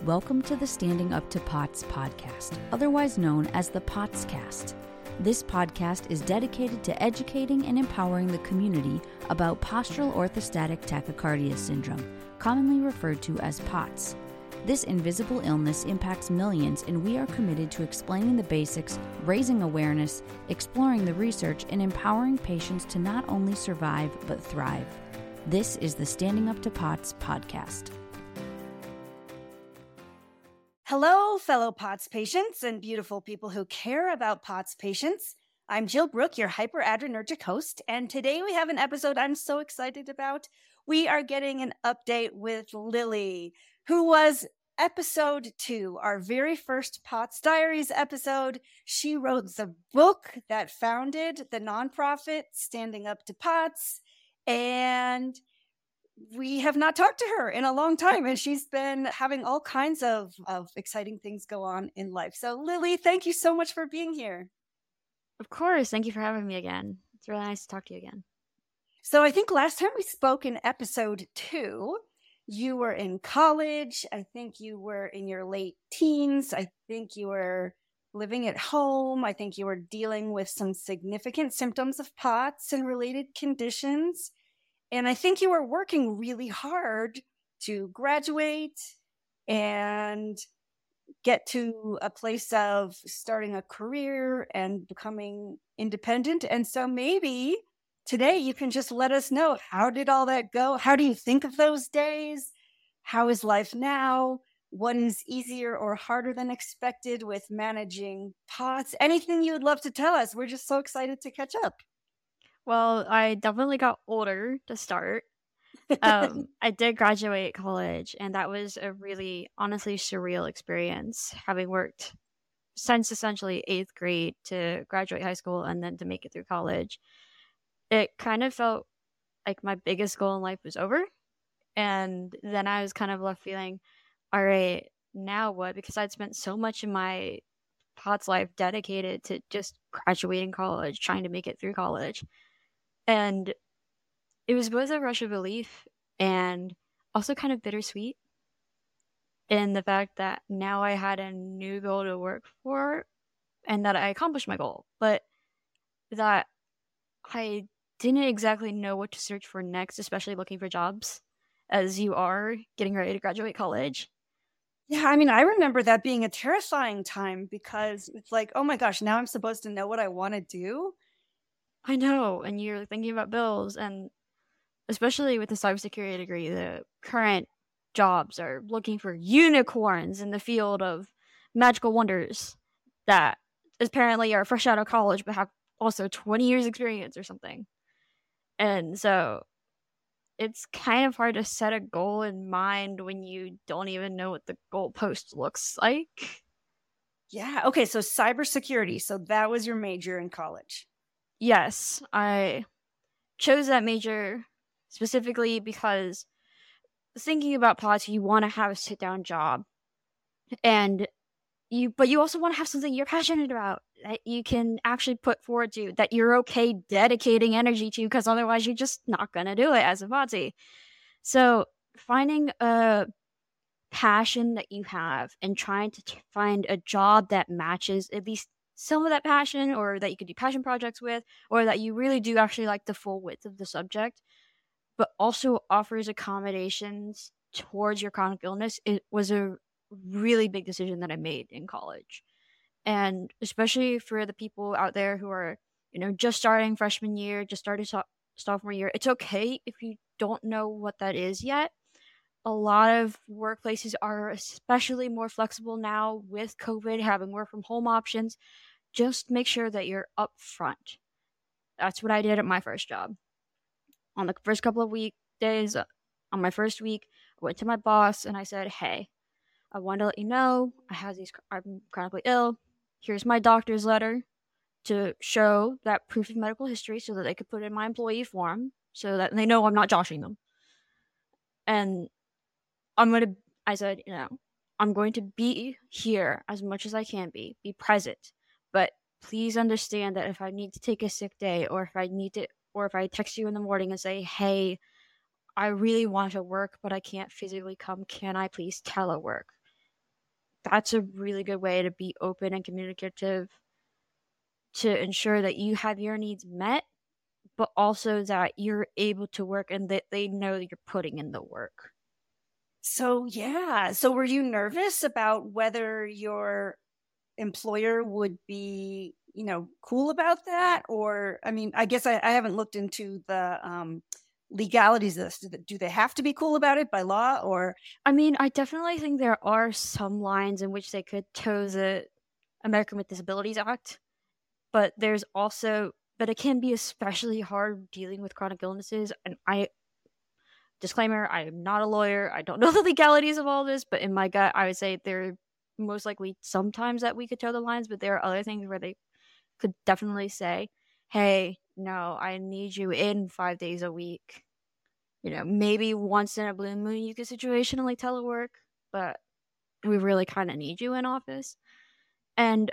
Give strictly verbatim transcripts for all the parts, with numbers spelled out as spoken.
Welcome to the Standing Up to POTS podcast, otherwise known as the POTScast. This podcast is dedicated to educating and empowering the community about postural orthostatic tachycardia syndrome, commonly referred to as POTS. This invisible illness impacts millions, and we are committed to explaining the basics, raising awareness, exploring the research, and empowering patients to not only survive but thrive. This is the Standing Up to POTS podcast. Hello, fellow POTS patients and beautiful people who care about POTS patients. I'm Jill Brooke, your hyperadrenergic host, and today we have an episode I'm so excited about. We are getting an update with Lily, who was episode two, our very first POTS Diaries episode. She wrote the book that founded the nonprofit Standing Up to POTS, and we have not talked to her in a long time, and she's been having all kinds of, of exciting things go on in life. So, Lily, thank you so much for being here. Of course. Thank you for having me again. It's really nice to talk to you again. So I think last time we spoke in episode two, you were in college. I think you were in your late teens. I think you were living at home. I think you were dealing with some significant symptoms of POTS and related conditions. And I think you were working really hard to graduate and get to a place of starting a career and becoming independent. And so maybe today you can just let us know, how did all that go? How do you think of those days? How is life now? What is easier or harder than expected with managing POTS? Anything you would love to tell us? We're just so excited to catch up. Well, I definitely got older to start. Um, I did graduate college, and that was a really, honestly, surreal experience, having worked since essentially eighth grade to graduate high school and then to make it through college. It kind of felt like my biggest goal in life was over. And then I was kind of left feeling, all right, now what? Because I'd spent so much of my POTS life dedicated to just graduating college, trying to make it through college. And it was both a rush of relief and also kind of bittersweet in the fact that now I had a new goal to work for and that I accomplished my goal, but that I didn't exactly know what to search for next, especially looking for jobs as you are getting ready to graduate college. Yeah, I mean, I remember that being a terrifying time because it's like, oh my gosh, now I'm supposed to know what I want to do. I know, and you're thinking about bills, and especially with the cybersecurity degree, the current jobs are looking for unicorns in the field of magical wonders that apparently are fresh out of college but have also twenty years experience or something. And so it's kind of hard to set a goal in mind when you don't even know what the goalpost looks like. Yeah. Okay. So cybersecurity. So that was your major in college. Yes, I chose that major specifically because thinking about POTS, you want to have a sit-down job, and you, but you also want to have something you're passionate about that you can actually put forward to, that you're okay dedicating energy to, because otherwise you're just not going to do it as a POTSy. So finding a passion that you have and trying to t- find a job that matches at least some of that passion, or that you could do passion projects with, or that you really do actually like the full width of the subject, but also offers accommodations towards your chronic illness, it was a really big decision that I made in college. And especially for the people out there who are, you know, just starting freshman year, just starting so- sophomore year, it's okay if you don't know what that is yet. A lot of workplaces are especially more flexible now with COVID, having work from home options. Just make sure that you're upfront. That's what I did at my first job. On the first couple of weekdays, on my first week, I went to my boss and I said, hey, I wanted to let you know I have these, I'm chronically ill. Here's my doctor's letter to show that proof of medical history so that they could put it in my employee form so that they know I'm not joshing them. And I'm going to, I said, you know, I'm going to be here as much as I can be, be present. But please understand that if I need to take a sick day, or if I need to, or if I text you in the morning and say, hey, I really want to work, but I can't physically come, can I please telework? that's a really good way to be open and communicative to ensure that you have your needs met, but also that you're able to work and that they know that you're putting in the work. So, yeah. So, were you nervous about whether your employer would be, you know, cool about that? Or, I mean, I guess I, I haven't looked into the um, legalities of this. Do they, do they have to be cool about it by law? Or, I mean, I definitely think there are some lines in which they could toe the American with Disabilities Act, but there's also, but it can be especially hard dealing with chronic illnesses. And I, disclaimer, I am not a lawyer. I don't know the legalities of all this, but in my gut, I would say there are most likely sometimes that we could toe the lines, but there are other things where they could definitely say, hey, no, I need you in five days a week. You know, maybe once in a blue moon you could situationally telework, but we really kind of need you in office. And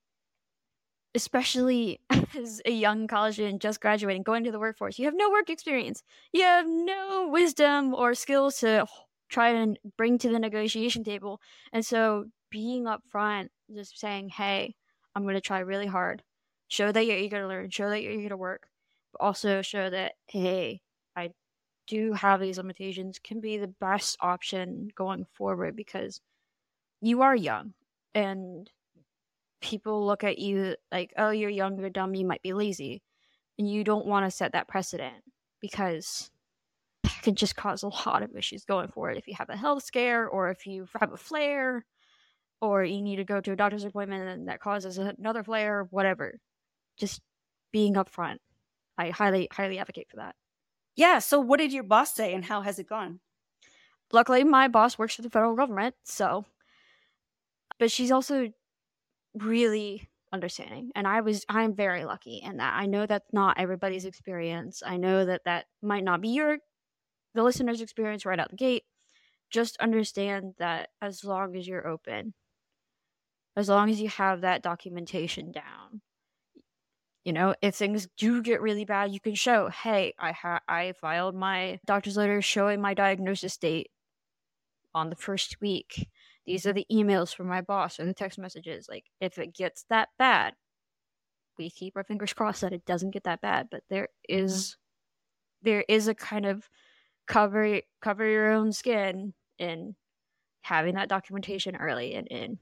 especially as a young college student just graduating, going to the workforce, you have no work experience. You have no wisdom or skills to try and bring to the negotiation table. And so being upfront, just saying, hey, I'm going to try really hard. Show that you're eager to learn. Show that you're eager to work. But also show that, hey, I do have these limitations, can be the best option going forward because you are young and people look at you like, oh, you're young, you're dumb, you might be lazy. And you don't want to set that precedent because it can just cause a lot of issues going forward if you have a health scare or if you have a flare or you need to go to a doctor's appointment and that causes another flare, whatever. Just being upfront. I highly, highly advocate for that. yeah. So, what did your boss say and how has it gone? Luckily, my boss works for the federal government, so. But she's also really understanding, and I was, I'm very lucky in that. I know that's not everybody's experience. I know that that might not be your, the listener's experience right out the gate. Just understand that as long as you're open, as long as you have that documentation down, you know, if things do get really bad, you can show, hey, I ha- I filed my doctor's letter showing my diagnosis date on the first week. These are the emails from my boss and the text messages. Like, if it gets that bad, we keep our fingers crossed that it doesn't get that bad. But there is, there is a kind of cover cover your own skin in having that documentation early and in.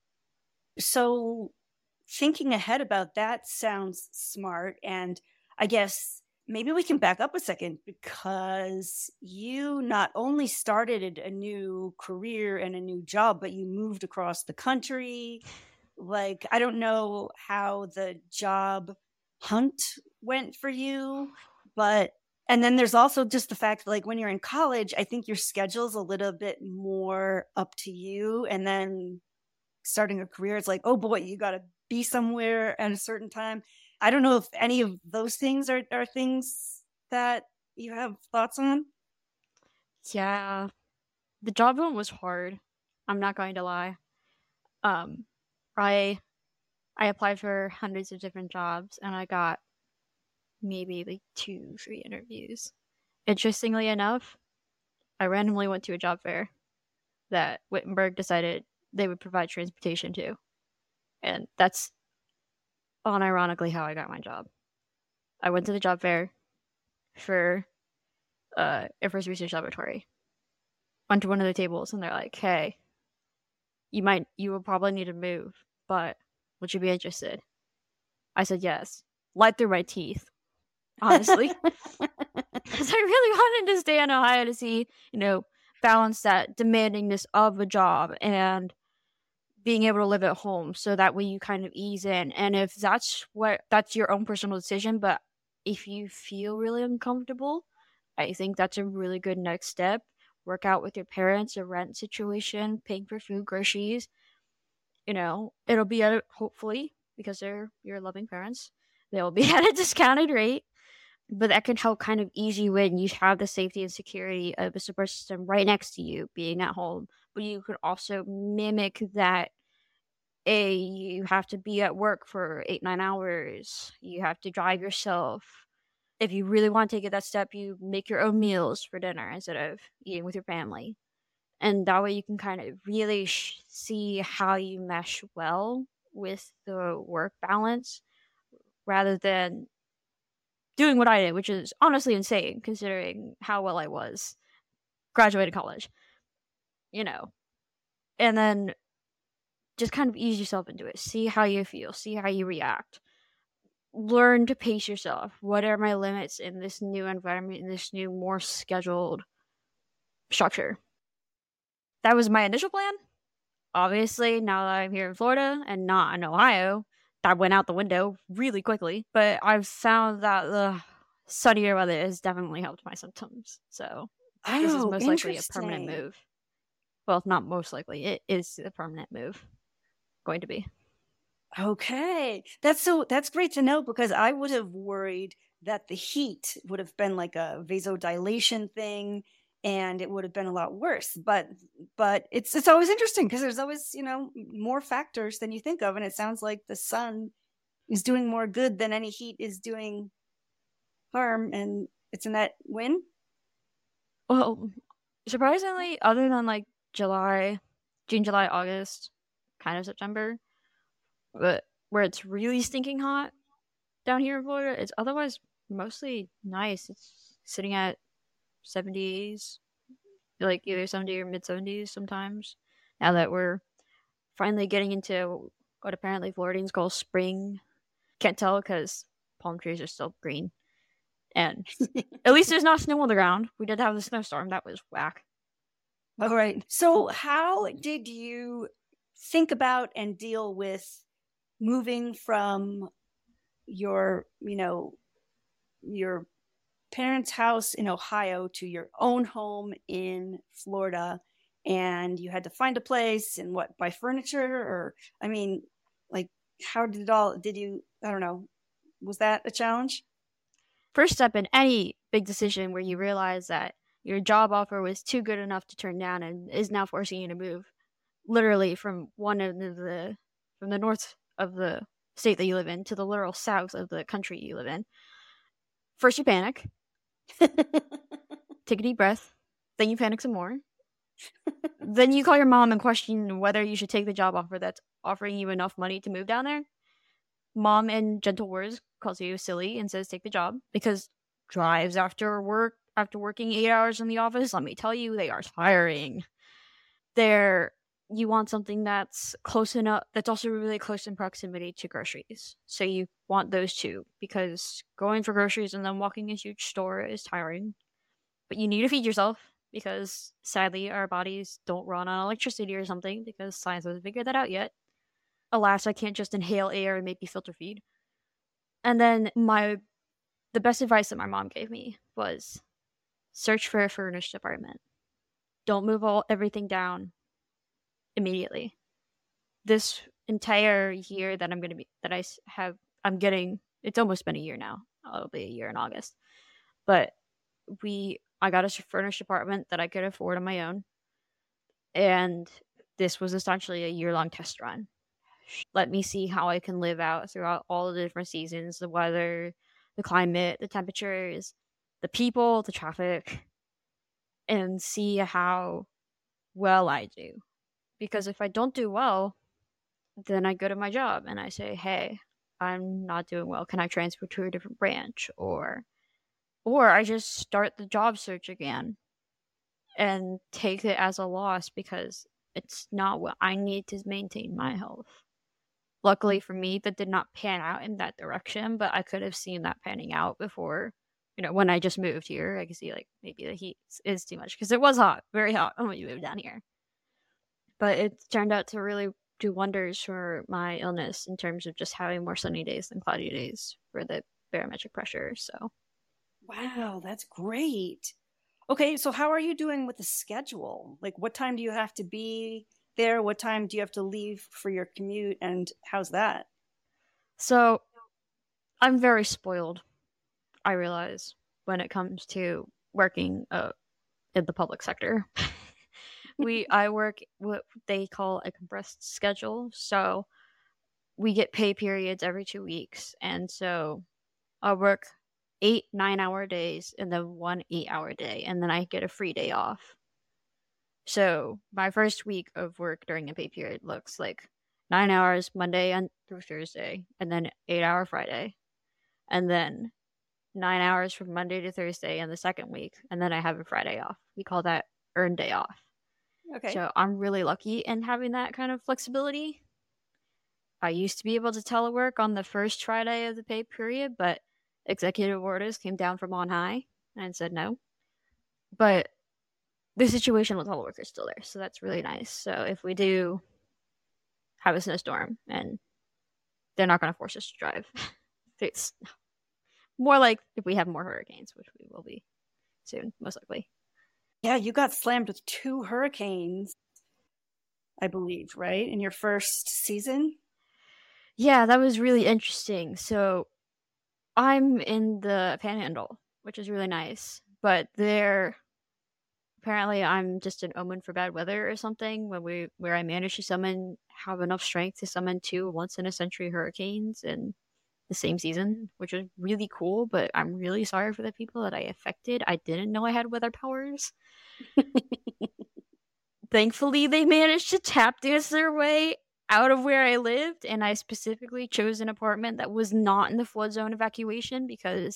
So, thinking ahead about that sounds smart. And I guess maybe we can back up a second because you not only started a new career and a new job, but you moved across the country. Like, I don't know how the job hunt went for you, but, and then there's also just the fact, like, when you're in college, I think your schedule's a little bit more up to you. And then starting a career, it's like, oh boy, you got to be somewhere at a certain time. I don't know if any of those things are, are things that you have thoughts on. Yeah, the job hunt was hard. I'm not going to lie. Um, I I applied for hundreds of different jobs and I got maybe like two, three interviews. Interestingly enough, I randomly went to a job fair that Wittenberg decided they would provide transportation to. And that's unironically how I got my job. I went to the job fair for uh, Air Force Research Laboratory. Went to one of the tables and they're like, hey, you might, you will probably need to move, but would you be interested? I said yes. Lied through my teeth, honestly. Because I really wanted to stay in Ohio to see, you know, balance that demandingness of a job and being able to live at home, so that way you kind of ease in. And if that's what, that's your own personal decision, but if you feel really uncomfortable, I think that's a really good next step. Work out with your parents, a rent situation, paying for food, groceries. You know, it'll be at, hopefully, because they're your loving parents, they'll be at a discounted rate. But that can help kind of ease you in. You have the safety and security of a support system right next to you, being at home. But you could also mimic that. A, you have to be at work for eight, nine hours. You have to drive yourself. If you really want to take it that step, you make your own meals for dinner instead of eating with your family. And that way you can kind of really sh- see how you mesh well with the work balance rather than doing what I did, which is honestly insane considering how well I was. Graduated college, you know. And then just kind of ease yourself into it. See how you feel. See how you react. Learn to pace yourself. What are my limits in this new environment, in this new, more scheduled structure? That was my initial plan. Obviously, now that I'm here in Florida and not in Ohio, that went out the window really quickly. But I've found that the sunnier weather has definitely helped my symptoms. So this is Oh, most likely a permanent interesting. move. Well, not most likely. It is a permanent move. Going to be. Okay. That's so that's great to know because I would have worried that the heat would have been like a vasodilation thing and it would have been a lot worse. But but it's it's always interesting because there's always, you know, more factors than you think of, and it sounds like the sun is doing more good than any heat is doing harm, and it's in that win. Well, surprisingly, other than like July, June, July, August, kind of September, but where it's really stinking hot down here in Florida, it's otherwise mostly nice. It's sitting at seventies, like either seventy or mid seventies sometimes. Now that we're finally getting into what apparently Floridians call spring. Can't tell because palm trees are still green. And at least there's not snow on the ground. We did have the snowstorm. That was whack. All right. So how did you think about and deal with moving from your, you know, your parents' house in Ohio to your own home in Florida, and you had to find a place and what, buy furniture? Or, I mean, like, how did it all, did you, I don't know, was that a challenge? First step in any big decision where you realize that your job offer was too good enough to turn down and is now forcing you to move literally from one of the, from the north of the state that you live in to the literal south of the country you live in. First you panic. Take a deep breath. Then you panic some more. Then you call your mom and question whether you should take the job offer that's offering you enough money to move down there. Mom, in gentle words, calls you silly and says take the job because drives after work, after working eight hours in the office, let me tell you, they are tiring. They're, you want something that's close enough, that's also really close in proximity to groceries. So you want those two because going for groceries and then walking a huge store is tiring. But you need to feed yourself because sadly our bodies don't run on electricity or something because science hasn't figured that out yet. Alas, I can't just inhale air and maybe filter feed. And then my, the best advice that my mom gave me was search for a furnished apartment. Don't move all everything down immediately. This entire year that I'm going to be, that I have, I'm getting, it's almost been a year now. It'll be a year in August. But we, I got a furnished apartment that I could afford on my own. And this was essentially a year-long test run. Let me see how I can live out throughout all the different seasons, the weather, the climate, the temperatures, the people, the traffic, and see how well I do. Because if I don't do well, then I go to my job and I say, hey, I'm not doing well. Can I transfer to a different branch? Or or I just start the job search again and take it as a loss because it's not what I need to maintain my health. Luckily for me, that did not pan out in that direction, but I could have seen that panning out before, you know, when I just moved here. I could see, like, maybe the heat is too much because it was hot, very hot when we moved down here. But it turned out to really do wonders for my illness in terms of just having more sunny days than cloudy days for the barometric pressure. So, wow, that's great. Okay, so how are you doing with the schedule? Like, what time do you have to be there? What time do you have to leave for your commute? And how's that? So, I'm very spoiled, I realize, when it comes to working uh, in the public sector. we I work what they call a compressed schedule. So, we get pay periods every two weeks. And so, I work eight nine hour days and then one eight hour day, and then I get a free day off. So my first week of work during a pay period looks like nine hours Monday and through Thursday, and then eight hour Friday, and then nine hours from Monday to Thursday in the second week, and then I have a Friday off. We call that earned day off. Okay. So I'm really lucky in having that kind of flexibility. I used to be able to telework on the first Friday of the pay period, but executive orders came down from on high and said no. But the situation with telework is still there, so that's really nice. So if we do have a snowstorm and they're not going to force us to drive, it's more like if we have more hurricanes, which we will be soon, most likely. Yeah, you got slammed with two hurricanes, I believe, right? In your first season? Yeah, that was really interesting. So I'm in the Panhandle, which is really nice, but there apparently I'm just an omen for bad weather or something when we where I managed to summon have enough strength to summon two once in a century hurricanes in the same season, which is really cool, but I'm really sorry for the people that I affected. I didn't know I had weather powers. Thankfully, they managed to tap dance their way out of where I lived, and I specifically chose an apartment that was not in the flood zone evacuation because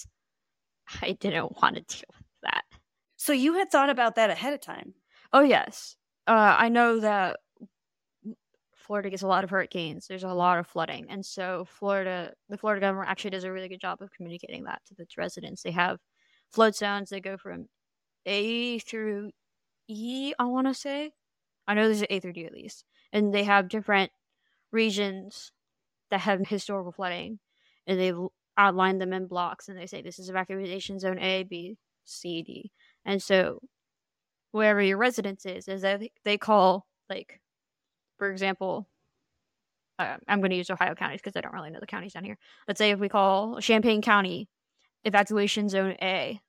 I didn't want to deal with that. So you had thought about that ahead of time? Oh, yes. Uh, I know that Florida gets a lot of hurricanes. There's a lot of flooding. And so Florida, the Florida government actually does a really good job of communicating that to its residents. They have flood zones that go from A through E, I want to say. I know there's an A through D at least. And they have different regions that have historical flooding. And they outline them in blocks. And they say this is evacuation zone A, B, C, D. And so wherever your residence is, is that they call, like, for example, uh, I'm going to use Ohio counties because I don't really know the counties down here. Let's say if we call Champaign County evacuation zone A,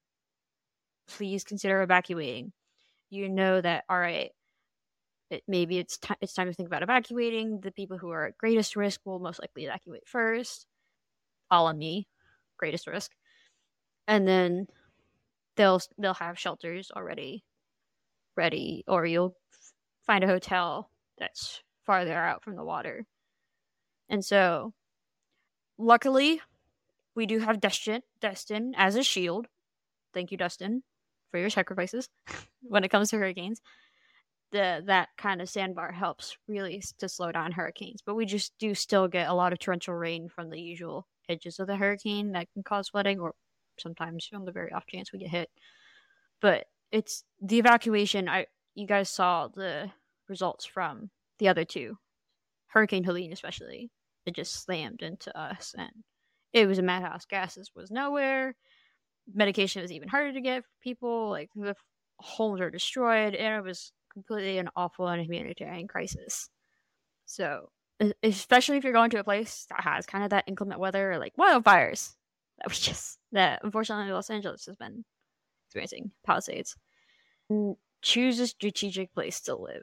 please consider evacuating. You know that, all right, it, maybe it's, t- it's time to think about evacuating. The people who are at greatest risk will most likely evacuate first. A la me, greatest risk. And then they'll they'll have shelters already ready, or you'll find a hotel that's farther out from the water. And so, luckily, we do have Destin, Destin as a shield. Thank you, Dustin, for your sacrifices when it comes to hurricanes. The that kind of sandbar helps really to slow down hurricanes, but we just do still get a lot of torrential rain from the usual edges of the hurricane that can cause flooding, or sometimes on the very off chance we get hit. But it's the evacuation. I you guys saw the results from the other two, Hurricane Helene especially. It just slammed into us, and it was a madhouse. Gases was nowhere. Medication was even harder to get for people. Like, the homes are destroyed, and it was completely an awful and humanitarian crisis. So, especially if you're going to a place that has kind of that inclement weather, like wildfires, that was just that unfortunately Los Angeles has been experiencing, Palisades. And choose a strategic place to live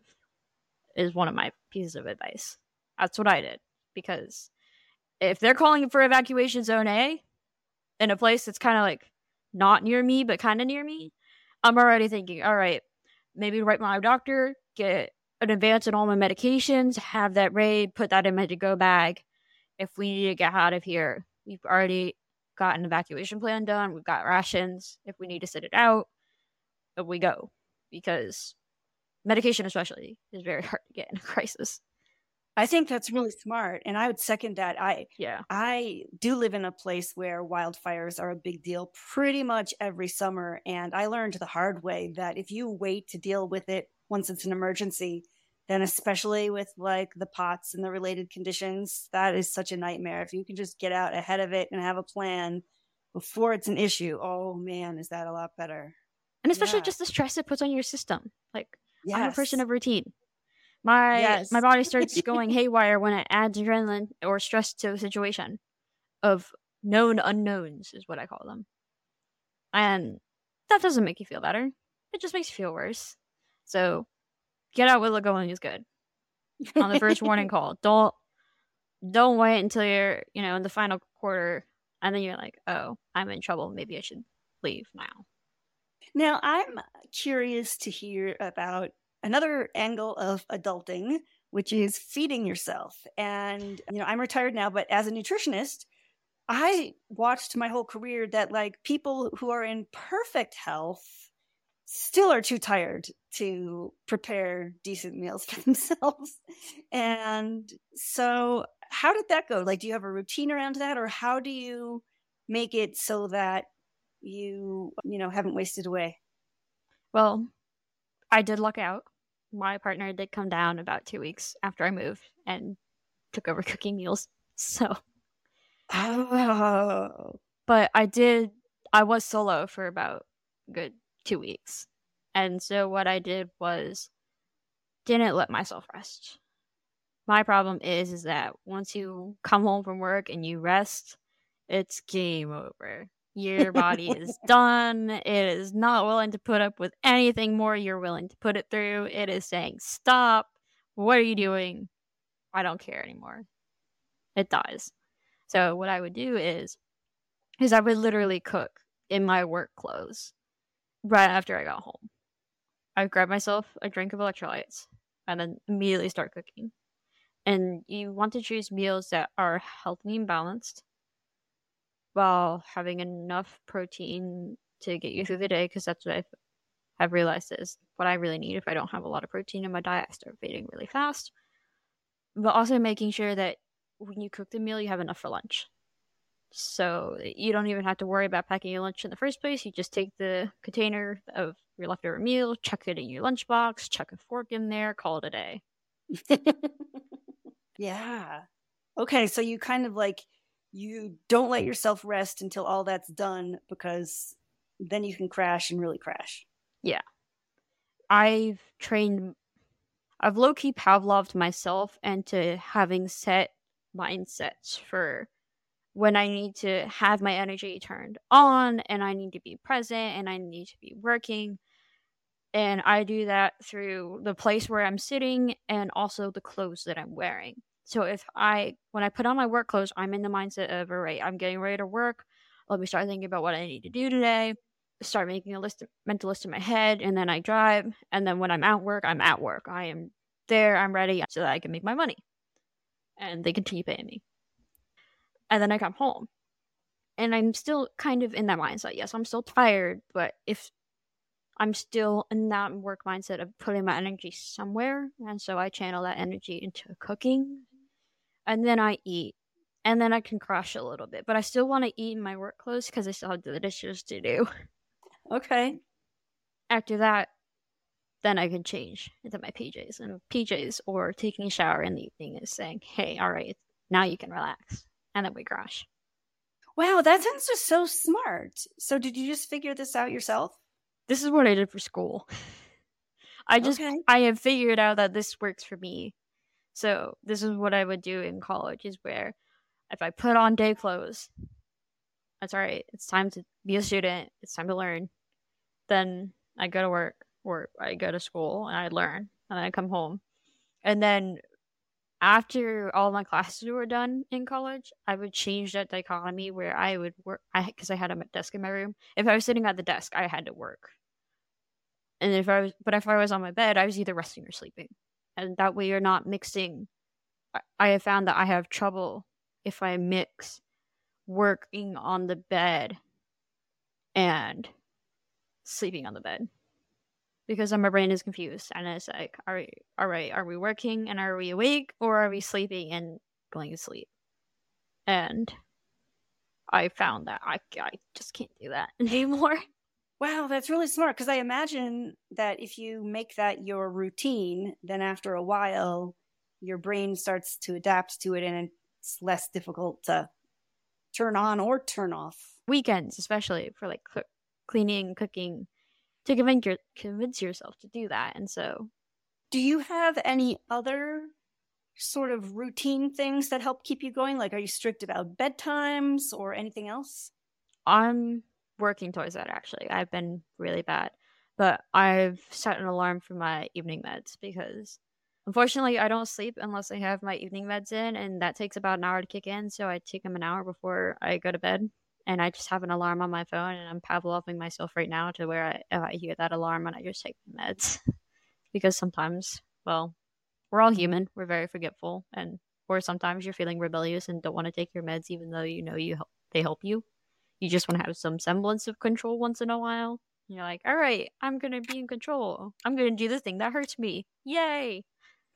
is one of my pieces of advice. That's what I did, because if they're calling for evacuation zone A in a place that's kind of like not near me but kind of near me, I'm already thinking, all right, maybe write my doctor, get an advance in all my medications, have that ready, put that in my to-go bag. If we need to get out of here, we've already got an evacuation plan done. We've got rations. If we need to sit it out, we go. Because medication especially is very hard to get in a crisis. I think that's really smart, and I would second that. I yeah. I do live in a place where wildfires are a big deal pretty much every summer, and I learned the hard way that if you wait to deal with it once it's an emergency, then especially with like the POTS and the related conditions, that is such a nightmare. If you can just get out ahead of it and have a plan before it's an issue, oh man, is that a lot better. And especially yeah. just the stress it puts on your system. Like, yes. I'm a person of routine. My yes. my body starts going haywire when it adds adrenaline or stress to a situation of known unknowns, is what I call them. And that doesn't make you feel better. It just makes you feel worse. So get out while the going is good. On the first warning call. Don't don't wait until you're, you know, in the final quarter and then you're like, oh, I'm in trouble. Maybe I should leave now. Now, I'm curious to hear about another angle of adulting, which is feeding yourself. And, you know, I'm retired now, but as a nutritionist, I watched my whole career that like people who are in perfect health still are too tired to prepare decent meals for themselves. And so how did that go? Like, do you have a routine around that, or how do you make it so that you, you know, haven't wasted away? Well, I did luck out. My partner did come down about two weeks after I moved and took over cooking meals. So, Oh, but I did, I was solo for about a good two weeks. And so what I did was didn't let myself rest. My problem is, is that once you come home from work and you rest, it's game over. Your body is done. It is not willing to put up with anything more you're willing to put it through. It is saying, stop. What are you doing? I don't care anymore. It dies. So what I would do is, is I would literally cook in my work clothes right after I got home. I'd grab myself a drink of electrolytes and then immediately start cooking. And you want to choose meals that are healthy and balanced while having enough protein to get you through the day, because that's what I've, I've realized is what I really need. If I don't have a lot of protein in my diet, I start fading really fast. But also making sure that when you cook the meal, you have enough for lunch. So you don't even have to worry about packing your lunch in the first place. You just take the container of your leftover meal, chuck it in your lunchbox, chuck a fork in there, call it a day. Yeah. Okay, so you kind of like, you don't let yourself rest until all that's done, because then you can crash and really crash. Yeah. I've trained, I've low-key Pavloved myself into having set mindsets for when I need to have my energy turned on and I need to be present and I need to be working. And I do that through the place where I'm sitting and also the clothes that I'm wearing. So if I, when I put on my work clothes, I'm in the mindset of, all right, I'm getting ready to work. Let me start thinking about what I need to do today. Start making a list, mental list in my head, and then I drive. And then when I'm at work, I'm at work. I am there, I'm ready so that I can make my money. And they continue paying me. And then I come home. And I'm still kind of in that mindset. Yes, I'm still tired, but if I'm still in that work mindset of putting my energy somewhere, and so I channel that energy into cooking, and then I eat, and then I can crash a little bit, but I still want to eat in my work clothes because I still have the dishes to do. Okay. After that, then I can change into my P Js, and P Js or taking a shower in the evening is saying, hey, all right, now you can relax, and then we crash. Wow, that sounds just so smart. So did you just figure this out yourself? This is what I did for school. I just, Okay. I have figured out that this works for me. So this is what I would do in college, is where if I put on day clothes, that's all right. It's time to be a student. It's time to learn. Then I go to work, or I go to school and I learn, and then I come home. And then after all my classes were done in college, I would change that dichotomy where I would work, I because I had a desk in my room. If I was sitting at the desk, I had to work. And if I was, but if I was on my bed, I was either resting or sleeping. And that way you're not mixing. I, I have found that I have trouble if I mix working on the bed and sleeping on the bed, because then my brain is confused and it's like, are we, all right, are we working and are we awake, or are we sleeping and going to sleep? And I found that I, I just can't do that anymore. Wow, that's really smart, because I imagine that if you make that your routine, then after a while, your brain starts to adapt to it and it's less difficult to turn on or turn off. Weekends, especially for like cl- cleaning, cooking, to convince, your, convince yourself to do that. And so, do you have any other sort of routine things that help keep you going? Like, are you strict about bedtimes or anything else? I'm working towards that, actually. I've been really bad, but I've set an alarm for my evening meds, because unfortunately I don't sleep unless I have my evening meds in, and that takes about an hour to kick in. So I take them an hour before I go to bed, and I just have an alarm on my phone, and I'm Pavloving myself right now to where I, if I hear that alarm, and I just take the meds. because sometimes, well, we're all human. We're very forgetful, and or sometimes you're feeling rebellious and don't want to take your meds, even though you know you help, they help you. You just want to have some semblance of control once in a while. And you're like, all right, I'm gonna be in control. I'm gonna do this thing that hurts me. Yay!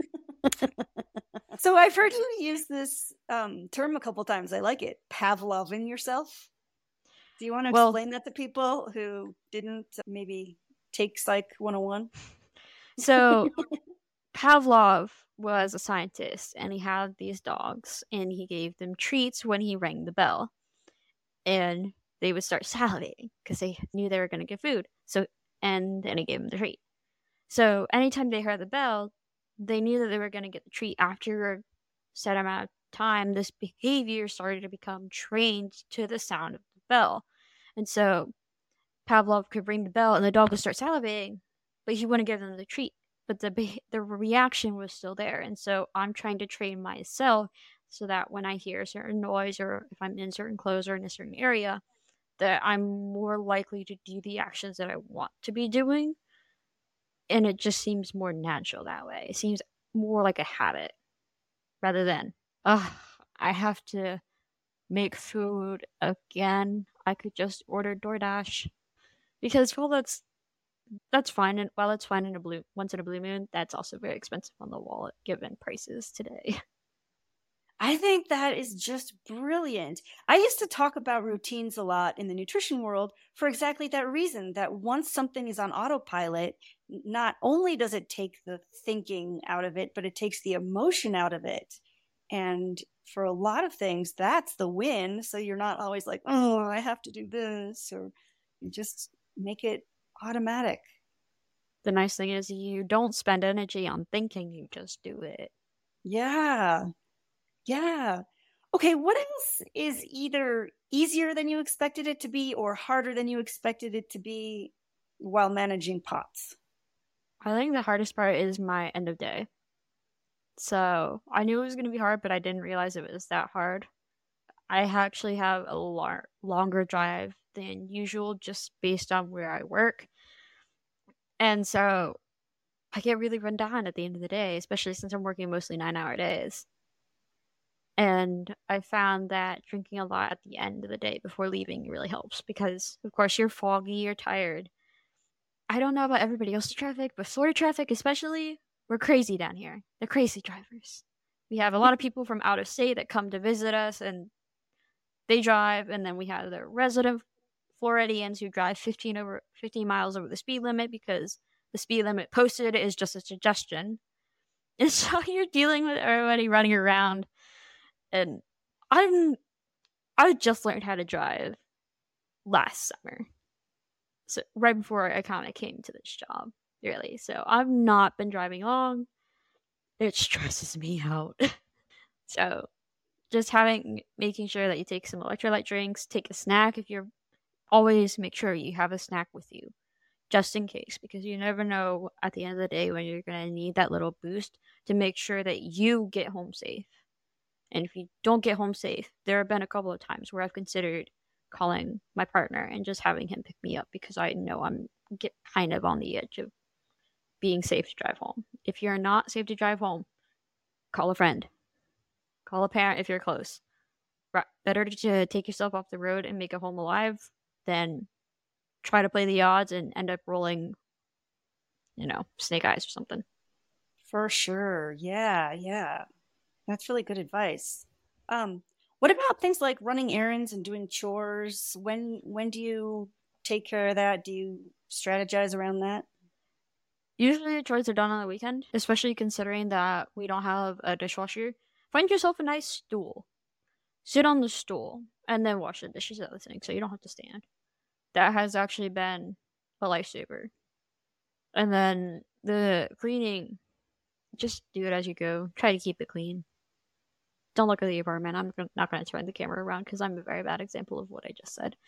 So I've heard you use this um, term a couple times. I like it. Pavloving yourself. Do you want to Well- explain that to people who didn't maybe take Psych one oh one? So Pavlov was a scientist, and he had these dogs, and he gave them treats when he rang the bell, and they would start salivating because they knew they were going to get food. So, and then he gave them the treat. So anytime they heard the bell, they knew that they were going to get the treat. After a set amount of time, this behavior started to become trained to the sound of the bell. And so Pavlov could ring the bell and the dog would start salivating, but he wouldn't give them the treat. But the be- the reaction was still there. And so I'm trying to train myself so that when I hear a certain noise, or if I'm in certain clothes or in a certain area, that I'm more likely to do the actions that I want to be doing. And it just seems more natural that way. It seems more like a habit rather than, ugh, I have to make food again. I could just order DoorDash. Because, well, that's that's fine. And while it's fine in a blue once in a blue moon, that's also very expensive on the wallet given prices today. I think that is just brilliant. I used to talk about routines a lot in the nutrition world for exactly that reason, that once something is on autopilot, not only does it take the thinking out of it, but it takes the emotion out of it. And for a lot of things, that's the win. So you're not always like, oh, I have to do this, or you just make it automatic. The nice thing is you don't spend energy on thinking, you just do it. Yeah. Yeah. Okay, what else is either easier than you expected it to be or harder than you expected it to be while managing POTS? I think the hardest part is my end of day. So I knew it was going to be hard, but I didn't realize it was that hard. I actually have a lar- longer drive than usual just based on where I work. And so I get really run down at the end of the day, especially since I'm working mostly nine hour days. And I found that drinking a lot at the end of the day before leaving really helps because, of course, you're foggy, you're tired. I don't know about everybody else's traffic, but Florida traffic especially, we're crazy down here. They're crazy drivers. We have a lot of people from out of state that come to visit us, and they drive, and then we have the resident Floridians who drive fifteen over fifteen miles over the speed limit because the speed limit posted is just a suggestion. And so you're dealing with everybody running around. And I'm I just learned how to drive last summer. So right before I kind of came to this job, really. So I've not been driving long. It stresses me out. So just having making sure that you take some electrolyte drinks, take a snack if you're always make sure you have a snack with you. Just in case, because you never know at the end of the day when you're gonna need that little boost to make sure that you get home safe. And if you don't get home safe, there have been a couple of times where I've considered calling my partner and just having him pick me up because I know I'm get kind of on the edge of being safe to drive home. If you're not safe to drive home, call a friend. Call a parent if you're close. Better to take yourself off the road and make it home alive than try to play the odds and end up rolling, you know, snake eyes or something. For sure. Yeah, yeah. That's really good advice. Um, what about things like running errands and doing chores? When when do you take care of that? Do you strategize around that? Usually the chores are done on the weekend, especially considering that we don't have a dishwasher. Find yourself a nice stool. Sit on the stool and then wash the dishes at the sink so you don't have to stand. That has actually been a lifesaver. And then the cleaning, just do it as you go. Try to keep it clean. Don't look at the apartment. I'm not going to turn the camera around because I'm a very bad example of what I just said.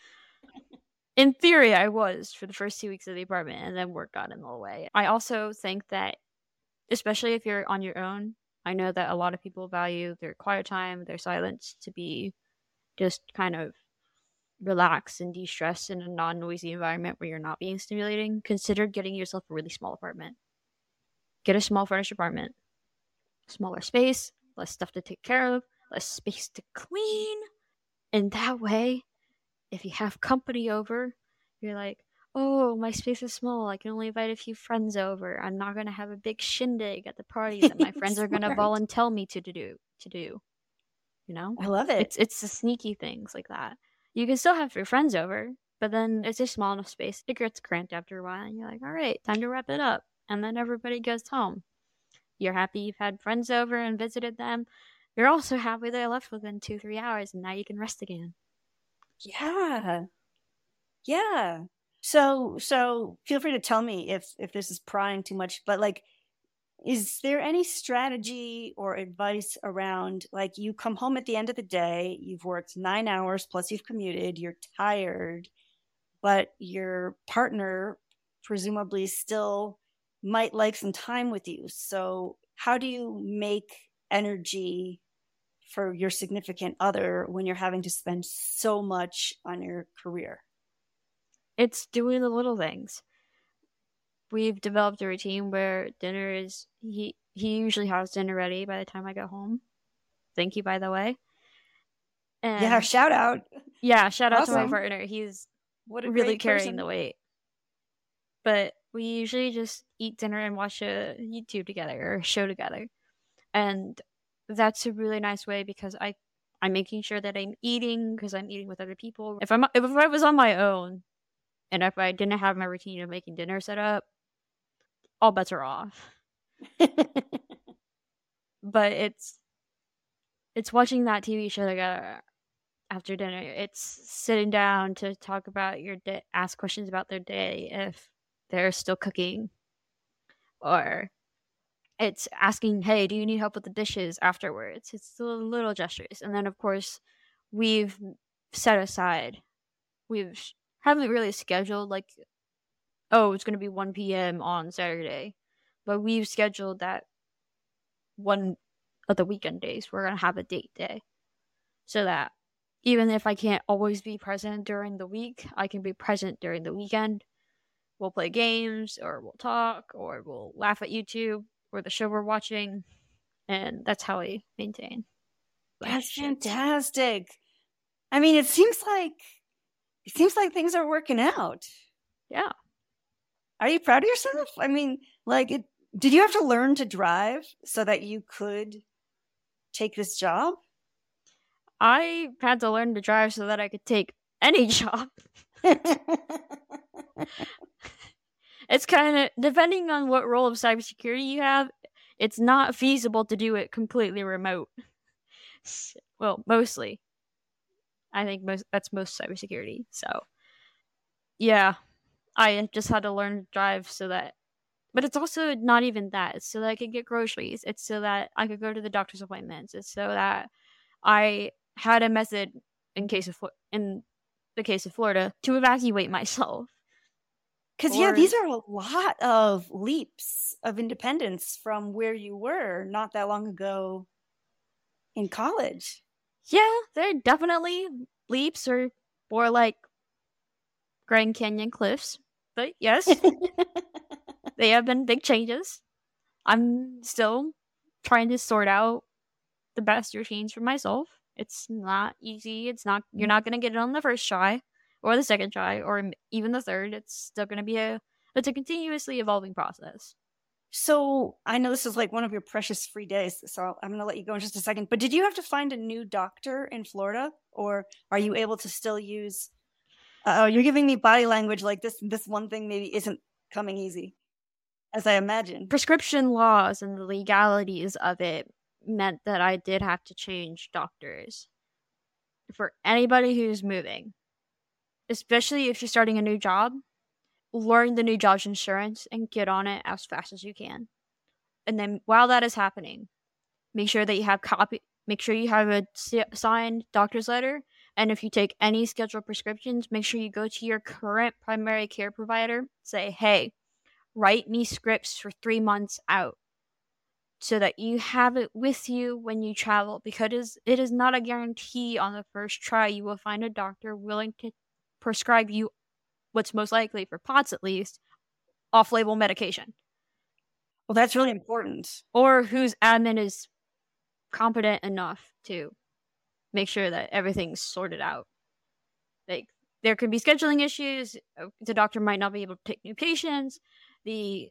In theory, I was for the first two weeks of the apartment, and then work got in the way. I also think that, especially if you're on your own, I know that a lot of people value their quiet time, their silence to be just kind of relax and de-stress in a non-noisy environment where you're not being stimulating. Consider getting yourself a really small apartment. get a small furnished apartment. Smaller space, less stuff to take care of, less space to clean. And that way, if you have company over, you're like, oh, my space is small. I can only invite a few friends over. I'm not going to have a big shindig at the party that my friends are going to volunteer me to do. To do, you know? I love it. It's it's the sneaky things like that. You can still have your friends over, but then it's a small enough space. It gets cramped after a while, and you're like, all right, time to wrap it up. And then everybody goes home. You're happy you've had friends over and visited them. You're also happy they left within two, three hours, and now you can rest again. Yeah. Yeah. So, so feel free to tell me if, if this is prying too much, but like, is there any strategy or advice around, like, you come home at the end of the day, you've worked nine hours plus you've commuted, you're tired, but your partner presumably still might like some time with you. So how do you make energy for your significant other when you're having to spend so much on your career? It's doing the little things. We've developed a routine where dinner is, he, he usually has dinner ready by the time I get home. Thank you, by the way. And yeah, shout out. Yeah, shout awesome. out to my partner. He's what a really carrying person. the weight. But we usually just eat dinner and watch a YouTube together or a show together. And that's a really nice way because I, I'm making sure that I'm eating because I'm eating with other people. If I'm if I was on my own and if I didn't have my routine of making dinner set up, all bets are off. But it's it's watching that T V show together after dinner. It's sitting down to talk about your day, ask questions about their day if they're still cooking. Or it's asking, hey, do you need help with the dishes afterwards? It's the little gestures. And then, of course, we've set aside. We've haven't really scheduled, like, oh, it's going to be one p.m. on Saturday. But we've scheduled that one of the weekend days. We're going to have a date day. So that even if I can't always be present during the week, I can be present during the weekend. We'll play games, or we'll talk, or we'll laugh at YouTube, or the show we're watching. And that's how we maintain. That's fantastic. I mean, it seems like it seems like things are working out. Yeah. Are you proud of yourself? I mean, like, it, did you have to learn to drive so that you could take this job? I had to learn to drive so that I could take any job. It's kind of, depending on what role of cybersecurity you have, it's not feasible to do it completely remote. Well, mostly. I think most that's most cybersecurity. So, yeah, I just had to learn to drive so that, but it's also not even that. It's so that I could get groceries. It's so that I could go to the doctor's appointments. It's so that I had a method in case of in the case of Florida to evacuate myself. Because, yeah, these are a lot of leaps of independence from where you were not that long ago in college. Yeah, they're definitely leaps or more like Grand Canyon cliffs. But yes, they have been big changes. I'm still trying to sort out the best routines for myself. It's not easy. It's not, you're not going to get it on the first try or the second try or even the third. It's still going to be a, it's a continuously evolving process. So I know this is like one of your precious free days, so I'm going to let you go in just a second. But did you have to find a new doctor in Florida, or are you able to still use, oh, you're giving me body language like this, this one thing maybe isn't coming easy, as I imagine. Prescription laws and the legalities of it meant that I did have to change doctors. For anybody who's moving, especially if you're starting a new job, learn the new job's insurance and get on it as fast as you can. And then while that is happening, make sure that you have copy, make sure you have a signed doctor's letter. And if you take any scheduled prescriptions, make sure you go to your current primary care provider, say, hey, write me scripts for three months out so that you have it with you when you travel, because it is not a guarantee on the first try you will find a doctor willing to prescribe you what's most likely, for POTS at least, off-label medication. Well, that's really important. Or whose admin is competent enough to make sure that everything's sorted out. Like, there could be scheduling issues. The doctor might not be able to take new patients. The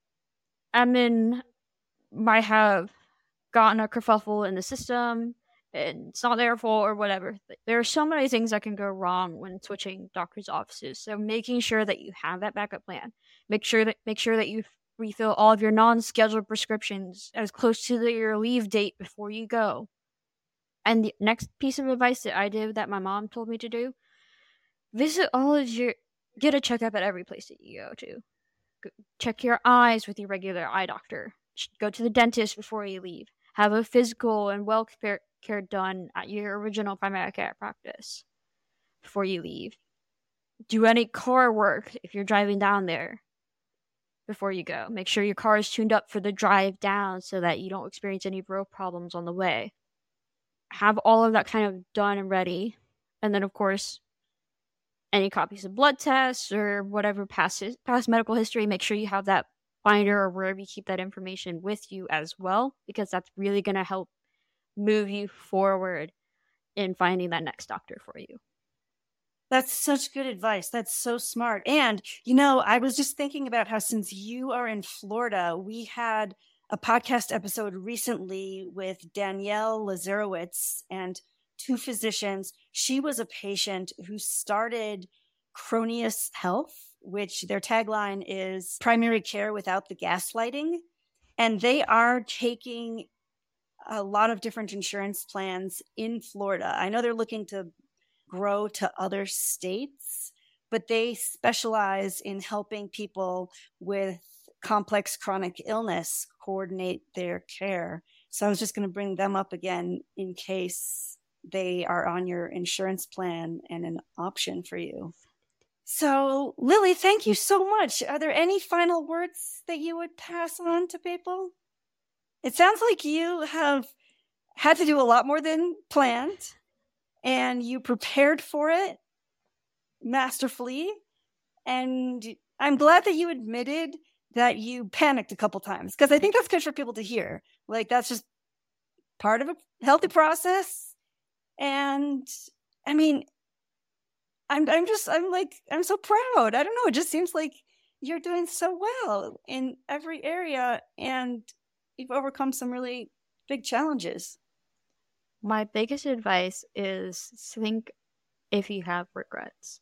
admin might have gotten a kerfuffle in the system and it's not their fault or whatever. There are so many things that can go wrong when switching doctor's offices. So making sure that you have that backup plan. Make sure that make sure that you refill all of your non-scheduled prescriptions as close to the, your leave date before you go. And the next piece of advice that I did that my mom told me to do, visit all of your, get a checkup at every place that you go to. Go, check your eyes with your regular eye doctor. Go to the dentist before you leave. Have a physical and well care, care done at your original primary care practice before you leave. Do any car work if you're driving down there before you go. Make sure your car is tuned up for the drive down so that you don't experience any road problems on the way. Have all of that kind of done and ready. And then, of course, any copies of blood tests or whatever past, past medical history, make sure you have that binder or wherever you keep that information with you as well, because that's really going to help move you forward in finding that next doctor for you. That's such good advice. That's so smart. And, you know, I was just thinking about how since you are in Florida, we had a podcast episode recently with Danielle Lazarowitz and two physicians. She was a patient who started Cronius Health, which their tagline is primary care without the gaslighting. And they are taking a lot of different insurance plans in Florida. I know they're looking to grow to other states, but they specialize in helping people with complex chronic illness coordinate their care. So I was just going to bring them up again in case they are on your insurance plan and an option for you. So, Lily, thank you so much. Are there any final words that you would pass on to people? It sounds like you have had to do a lot more than planned, and you prepared for it masterfully. And I'm glad that you admitted that you panicked a couple times, because I think that's good for people to hear. Like, that's just part of a healthy process. And I mean, I'm I'm just I'm like I'm so proud. I don't know. It just seems like you're doing so well in every area, and you've overcome some really big challenges. My biggest advice is think if you have regrets.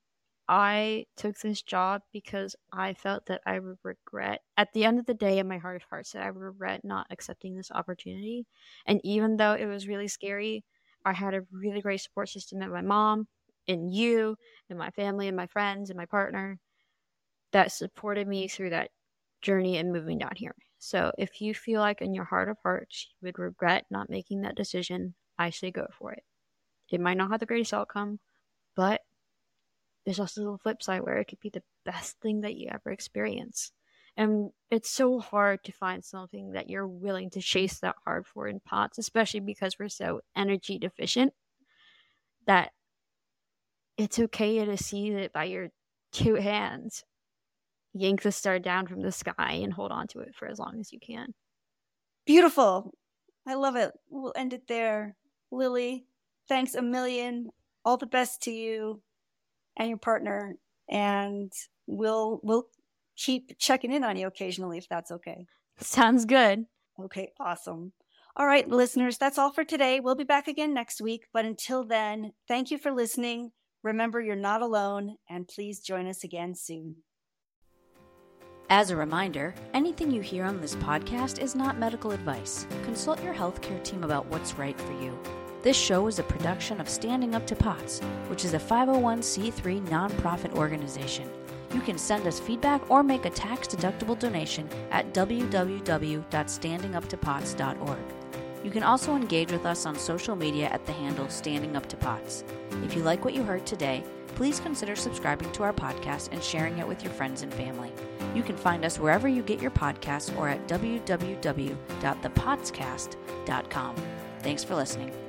I took this job because I felt that I would regret, at the end of the day, in my heart of hearts, that I would regret not accepting this opportunity. And even though it was really scary, I had a really great support system in my mom, in you, and my family, and my friends, and my partner that supported me through that journey and moving down here. So if you feel like in your heart of hearts you would regret not making that decision, I say go for it. It might not have the greatest outcome, but there's also the flip side where it could be the best thing that you ever experience. And it's so hard to find something that you're willing to chase that hard for in P O T S, especially because we're so energy deficient, that it's okay to see that by your two hands, yank the star down from the sky and hold on to it for as long as you can. Beautiful. I love it. We'll end it there. Lily, thanks a million. All the best to you and your partner. And we'll we'll keep checking in on you occasionally if that's okay. Sounds good. Okay, awesome. All right, listeners, that's all for today. We'll be back again next week. But until then, thank you for listening. Remember, you're not alone, and please join us again soon. As a reminder, anything you hear on this podcast is not medical advice. Consult your healthcare team about what's right for you. This show is a production of Standing Up to P O T S, which is a five oh one c three nonprofit organization. You can send us feedback or make a tax-deductible donation at w w w dot standing up to p o t s dot org. You can also engage with us on social media at the handle Standing Up to P O T S. If you like what you heard today, please consider subscribing to our podcast and sharing it with your friends and family. You can find us wherever you get your podcasts or at w w w dot the potscast dot com. Thanks for listening.